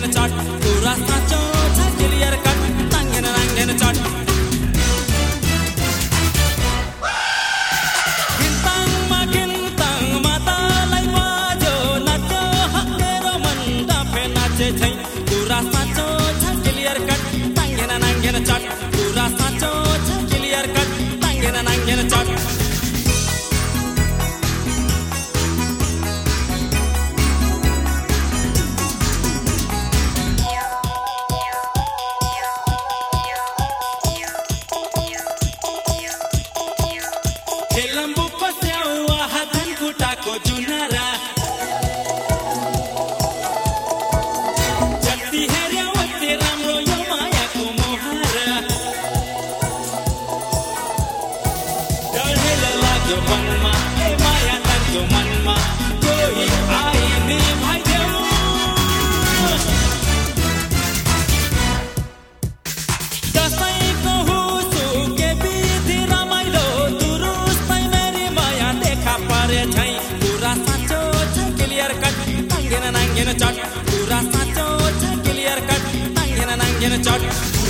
नाङ्गेन चट कुरा साँचो छ क्लियर कट नाङ्गेन नाङ्गेन चट गिन्ताङमा तालाई बाजो नाच्यो मेरो मन डफे नाचे छै कुरा साँचो छ क्लियर कट नाङ्गेन नाङ्गेन चट कुरा साँचो छ क्लियर कट नाङ्गेन नाङ्गेन चट को जुनारा जति हेर्यो उति राम्रो यो मायाको मोहरा डढेर लाग्यो मनमा ए माया तान्यो मनमा कोही आइने भइदेऊ दसैँको हुसुके बिति रमाइलो दुरुस्तै मेरी माया देखा परे छै नाङ्गेन चट कुरा साँचो छ क्लियर कट नाङ्गेन नाङ्गेन चट